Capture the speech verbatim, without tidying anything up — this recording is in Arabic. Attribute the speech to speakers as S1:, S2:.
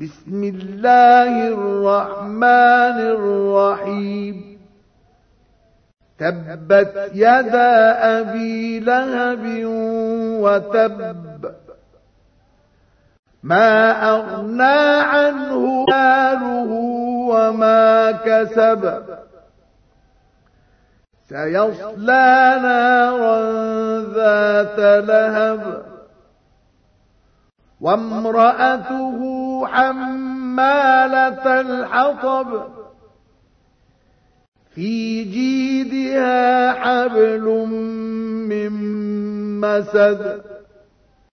S1: بسم الله الرحمن الرحيم تبت يدا أبي لهب وتب ما أغنى عنه ماله وما كسب سيصلى نارا ذات لهب وامرأته حمالة الحطب في جيدها حبل من مسد